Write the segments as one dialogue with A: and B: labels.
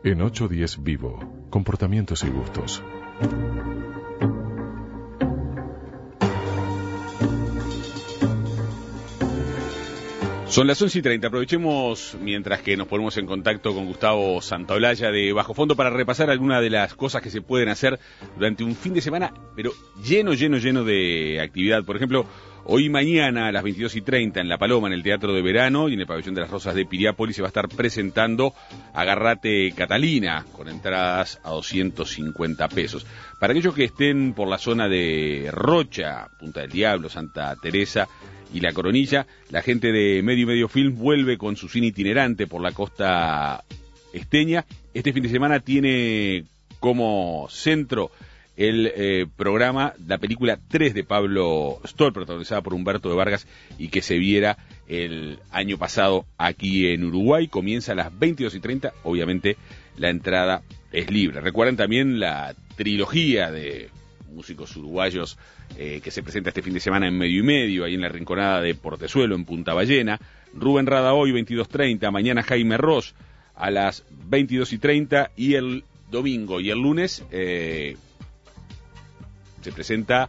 A: En 810 Vivo, comportamientos y gustos.
B: Son las 11:30, aprovechemos mientras que nos ponemos en contacto con Gustavo Santaolalla de Bajo Fondo para repasar algunas de las cosas que se pueden hacer durante un fin de semana, pero lleno de actividad. Por ejemplo, hoy y mañana a las 22:30 en La Paloma, en el Teatro de Verano y en el Pabellón de las Rosas de Piriápolis se va a estar presentando Agarrate Catalina, con entradas a 250 pesos. Para aquellos que estén por la zona de Rocha, Punta del Diablo, Santa Teresa y La Coronilla, la gente de Medio y Medio Film vuelve con su cine itinerante por la costa esteña. Este fin de semana tiene como centro el programa la película 3 de Pablo Stoll, protagonizada por Humberto de Vargas y que se viera el año pasado aquí en Uruguay. Comienza a las 22:30, obviamente la entrada es libre. Recuerden también la trilogía de músicos uruguayos que se presenta este fin de semana en Medio y Medio, ahí en la Rinconada de Portezuelo, en Punta Ballena. Rubén Rada hoy, 22:30, mañana Jaime Ross a las 22:30 y el domingo y el lunes se presenta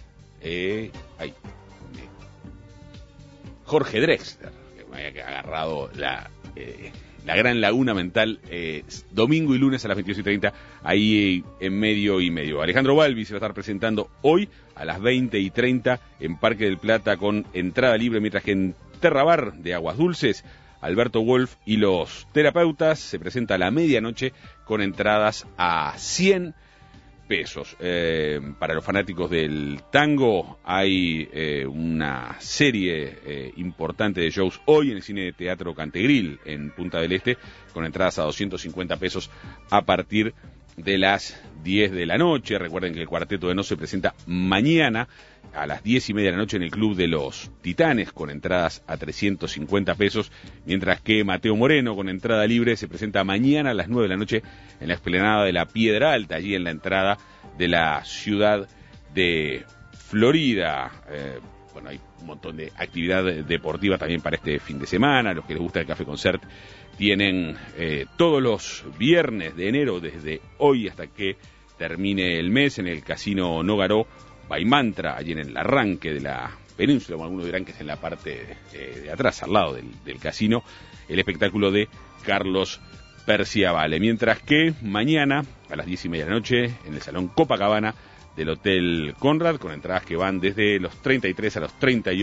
B: Jorge Drexler, que me había agarrado la gran laguna mental, domingo y lunes a las 22:30, ahí en Medio y Medio. Alejandro Balbi se va a estar presentando hoy a las 20:30 en Parque del Plata con entrada libre, mientras que en Terrabar de Aguas Dulces, Alberto Wolf y los terapeutas se presenta a la medianoche con entradas a 100 pesos. Para los fanáticos del tango hay una serie importante de shows hoy en el Cine de Teatro Cantegril en Punta del Este con entradas a 250 pesos a partir de las 10 de la noche. Recuerden que el Cuarteto de Nos se presenta mañana a las 10:30 de la noche en el Club de los Titanes con entradas a 350 pesos, mientras que Mateo Moreno con entrada libre se presenta mañana a las 9 de la noche en la explanada de la Piedra Alta, allí en la entrada de la ciudad de Florida. Bueno, hay un montón de actividad deportiva también para este fin de semana. Los que les gusta el Café Concert tienen todos los viernes de enero, desde hoy hasta que termine el mes, en el Casino Nogaró Baimantra, allí en el arranque de la península, como algunos dirán que es en la parte de atrás, al lado del casino, el espectáculo de Carlos Perciavale. Mientras que mañana, a las 10:30 de la noche, en el Salón Copacabana del Hotel Conrad, con entradas que van desde los 33 a los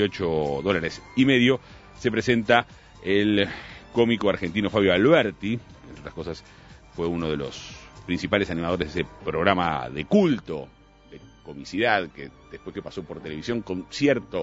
B: $38.50, se presenta el cómico argentino Fabio Alberti. Entre otras cosas, fue uno de los principales animadores de ese programa de culto, de comicidad, que después que pasó por televisión con cierto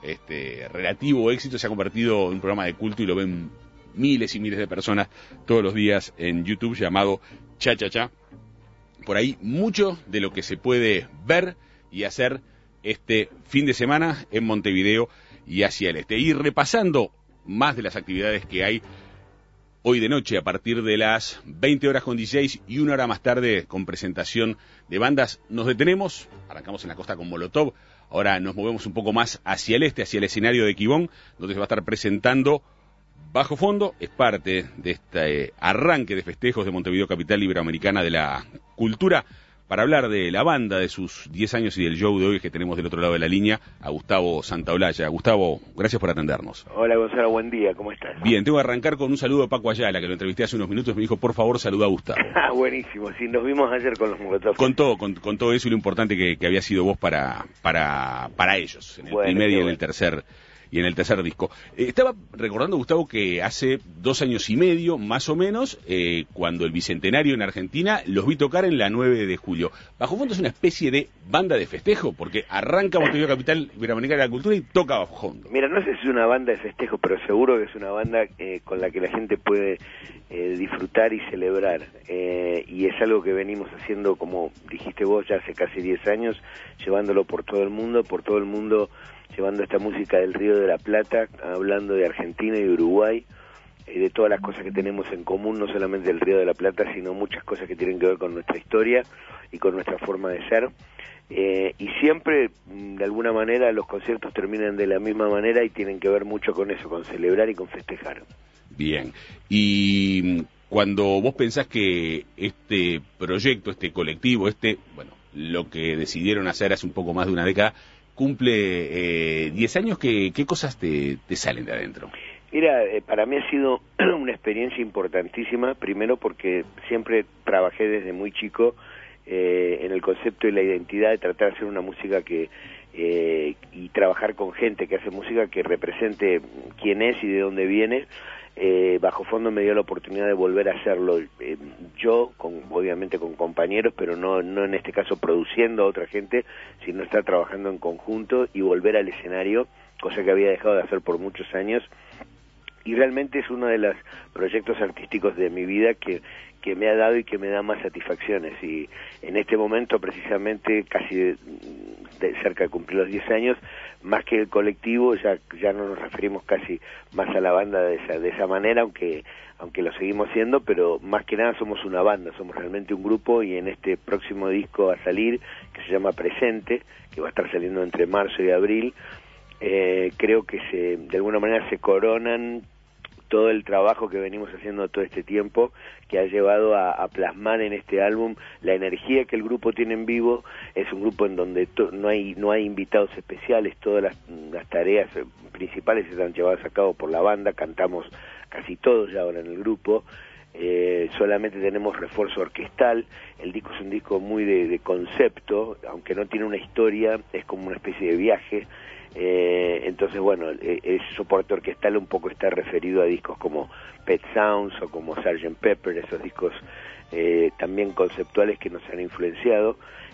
B: relativo éxito, se ha convertido en un programa de culto y lo ven miles y miles de personas todos los días en YouTube, llamado Cha Cha Cha. Por ahí mucho de lo que se puede ver y hacer este fin de semana en Montevideo y hacia el este. Y repasando más de las actividades que hay hoy de noche a partir de las 20:16 y una hora más tarde con presentación de bandas, nos detenemos, arrancamos en la costa con Molotov, ahora nos movemos un poco más hacia el este, hacia el escenario de Quibón, donde se va a estar presentando Bajo Fondo. Es parte de este arranque de festejos de Montevideo, capital iberoamericana de la cultura, para hablar de la banda, de sus 10 años y del show de hoy que tenemos del otro lado de la línea a Gustavo Santaolalla. Gustavo, gracias por atendernos.
C: Hola Gonzalo, buen día, ¿cómo estás?
B: Bien, tengo que arrancar con un saludo de Paco Ayala, que lo entrevisté hace unos minutos, me dijo, por favor, saluda a Gustavo.
C: Buenísimo, sí, nos vimos ayer con los Molotov.
B: Con todo eso y lo importante que había sido vos para ellos, en el primer y en el tercer disco. Estaba recordando, Gustavo, que hace 2 años y medio, más o menos, cuando el Bicentenario en Argentina, los vi tocar en la 9 de julio. Bajo Fondo es una especie de banda de festejo, porque arranca Montevideo Capital Iberoamericana de la Cultura y toca Bajo Fondo.
C: Mira, no sé si es una banda de festejo, pero seguro que es una banda con la que la gente puede disfrutar y celebrar. Y es algo que venimos haciendo, como dijiste vos, ya hace casi 10 años, llevándolo por todo el mundo, llevando esta música del Río de la Plata, hablando de Argentina y Uruguay, de todas las cosas que tenemos en común, no solamente del Río de la Plata, sino muchas cosas que tienen que ver con nuestra historia y con nuestra forma de ser. Y siempre, de alguna manera, los conciertos terminan de la misma manera y tienen que ver mucho con eso, con celebrar y con festejar.
B: Bien. Y cuando vos pensás que este proyecto, este colectivo, lo que decidieron hacer hace un poco más de una década, cumple 10 años, ¿qué cosas te salen de adentro?
C: Mira, para mí ha sido una experiencia importantísima, primero porque siempre trabajé desde muy chico en el concepto de la identidad, de tratar de hacer una música y trabajar con gente que hace música que represente quién es y de dónde viene. Bajo Fondo me dio la oportunidad de volver a hacerlo yo, obviamente con compañeros, pero no en este caso produciendo a otra gente, sino estar trabajando en conjunto y volver al escenario, cosa que había dejado de hacer por muchos años. Y realmente es uno de los proyectos artísticos de mi vida que me ha dado y que me da más satisfacciones. Y en este momento, precisamente, casi cerca de cumplir los 10 años, más que el colectivo, ya no nos referimos casi más a la banda de esa manera, aunque lo seguimos siendo, pero más que nada somos una banda, somos realmente un grupo, y en este próximo disco a salir, que se llama Presente, que va a estar saliendo entre marzo y abril, creo que de alguna manera se coronan todo el trabajo que venimos haciendo todo este tiempo, que ha llevado a plasmar en este álbum la energía que el grupo tiene en vivo. Es un grupo en donde no hay invitados especiales, todas las tareas principales se han llevado a cabo por la banda, cantamos casi todos ya ahora en el grupo, solamente tenemos refuerzo orquestal. El disco es un disco muy de concepto, aunque no tiene una historia, es como una especie de viaje. Entonces, bueno, ese soporte orquestal un poco está referido a discos como Pet Sounds o como Sgt. Pepper, esos discos también conceptuales que nos han influenciado,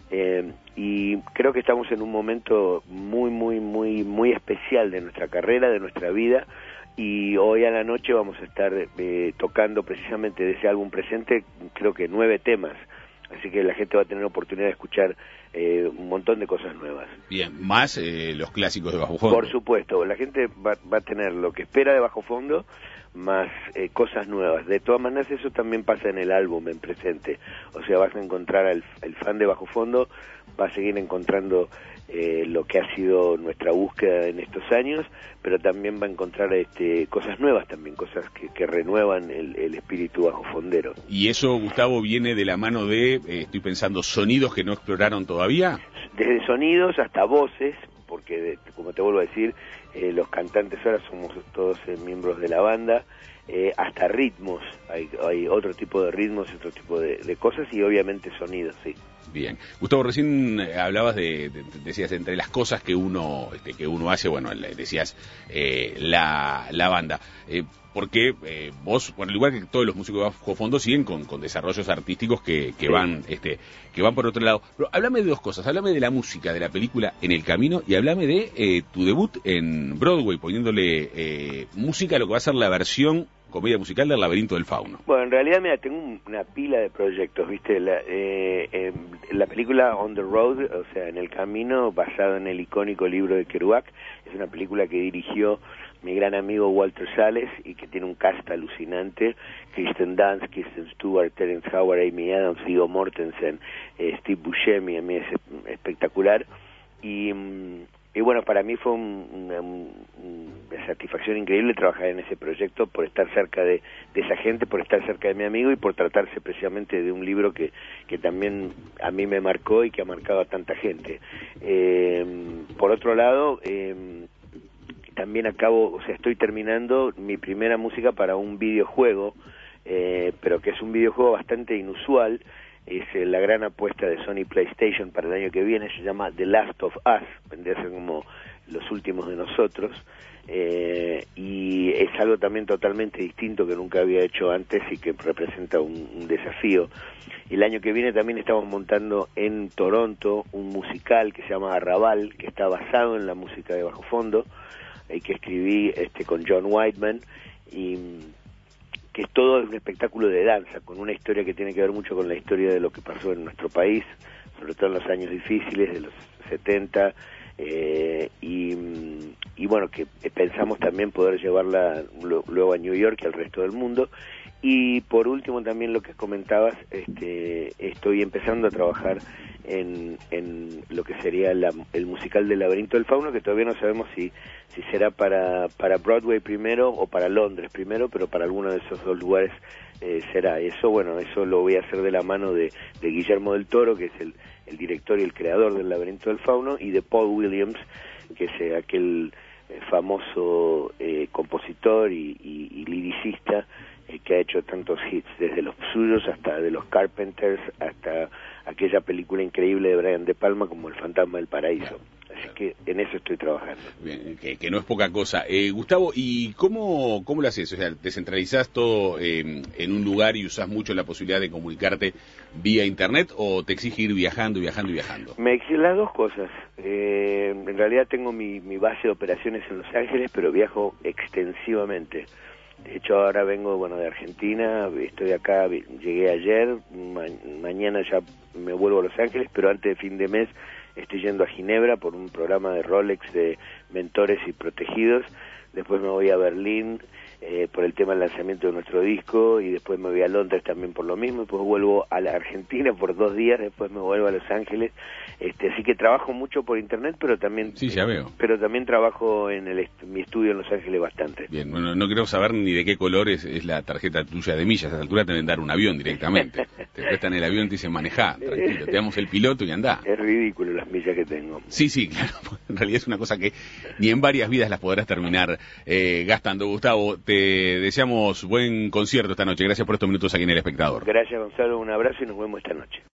C: y creo que estamos en un momento muy especial de nuestra carrera, de nuestra vida, y hoy a la noche vamos a estar tocando precisamente de ese álbum Presente, creo que 9 temas. Así que la gente va a tener oportunidad de escuchar un montón de cosas nuevas.
B: Bien, más los clásicos de Bajo Fondo.
C: Por supuesto, la gente va a tener lo que espera de Bajo Fondo, más cosas nuevas. De todas maneras, eso también pasa en el álbum, en Presente. O sea, vas a encontrar el fan de Bajo Fondo, va a seguir encontrando lo que ha sido nuestra búsqueda en estos años, pero también va a encontrar cosas nuevas también, cosas que renuevan el espíritu bajofondero.
B: ¿Y eso, Gustavo, viene de la mano de, estoy pensando, sonidos que no exploraron todavía?
C: Desde sonidos hasta voces, porque como te vuelvo a decir, los cantantes ahora somos todos miembros de la banda, hasta ritmos, hay otro tipo de ritmos, otro tipo de cosas, y obviamente sonidos, sí.
B: Bien. Gustavo, recién hablabas decías, entre las cosas que uno hace, bueno, decías la banda. Porque vos, bueno, al igual que todos los músicos de Bajo Fondo, siguen con desarrollos artísticos que van por otro lado. Pero háblame de dos cosas, háblame de la música, de la película En el Camino, y háblame de tu debut en Broadway, poniéndole música a lo que va a ser la versión comedia musical del Laberinto del Fauno.
C: Bueno, en realidad, mira, tengo una pila de proyectos, ¿viste? La película On the Road, o sea, En el Camino, basado en el icónico libro de Kerouac, es una película que dirigió mi gran amigo Walter Salles y que tiene un cast alucinante: Kristen Dunst, Kristen Stewart, Terrence Howard, Amy Adams, Viggo Mortensen, Steve Buscemi. A mí es espectacular. Y bueno, para mí fue una satisfacción increíble trabajar en ese proyecto, por estar cerca de esa gente, por estar cerca de mi amigo y por tratarse precisamente de un libro que también a mí me marcó y que ha marcado a tanta gente. Por otro lado, también estoy terminando mi primera música para un videojuego, pero que es un videojuego bastante inusual. Es la gran apuesta de Sony PlayStation para el año que viene, se llama The Last of Us, vendría a ser como Los Últimos de Nosotros, y es algo también totalmente distinto que nunca había hecho antes y que representa un desafío. El año que viene también estamos montando en Toronto un musical que se llama Arrabal, que está basado en la música de Bajo Fondo, que escribí con John Whiteman, y que es todo un espectáculo de danza, con una historia que tiene que ver mucho con la historia de lo que pasó en nuestro país, sobre todo en los años difíciles de los 70, y bueno, que pensamos también poder llevarla luego a New York y al resto del mundo. Y por último también lo que comentabas, estoy empezando a trabajar en lo que sería el musical del Laberinto del Fauno, que todavía no sabemos si será para Broadway primero o para Londres primero, pero para alguno de esos dos lugares será. Eso lo voy a hacer de la mano de Guillermo del Toro, que es el director y el creador del Laberinto del Fauno, y de Paul Williams, que es aquel famoso compositor y liricista que ha hecho tantos hits, desde los suyos hasta de los Carpenters, hasta aquella película increíble de Brian De Palma como El Fantasma del Paraíso. Así que en eso estoy trabajando.
B: Bien, que no es poca cosa. Gustavo, ¿y cómo lo haces? O sea, ¿descentralizás todo en un lugar y usás mucho la posibilidad de comunicarte vía internet, o te exige ir viajando? Me exige las dos cosas.
C: En realidad tengo mi base de operaciones en Los Ángeles, pero viajo extensivamente. De hecho, ahora vengo de Argentina, estoy acá, llegué ayer, mañana ya me vuelvo a Los Ángeles, pero antes de fin de mes estoy yendo a Ginebra por un programa de Rolex de mentores y protegidos. Después me voy a Berlín por el tema del lanzamiento de nuestro disco, y después me voy a Londres también por lo mismo, después vuelvo a la Argentina por 2 días, después me vuelvo a Los Ángeles. Así que trabajo mucho por internet, pero también pero también trabajo en mi estudio en Los Ángeles bastante.
B: Bien, bueno, no quiero saber ni de qué color es la tarjeta tuya de millas. A esa altura te deben dar un avión directamente. Te prestan el avión y te dicen manejá, tranquilo, te damos el piloto y andá.
C: Es ridículo las millas que tengo.
B: Sí, claro, en realidad es una cosa que ni en varias vidas las podrás terminar gastando. Gustavo, te deseamos buen concierto esta noche. Gracias por estos minutos aquí en El Espectador.
C: Gracias, Gonzalo, un abrazo y nos vemos esta noche.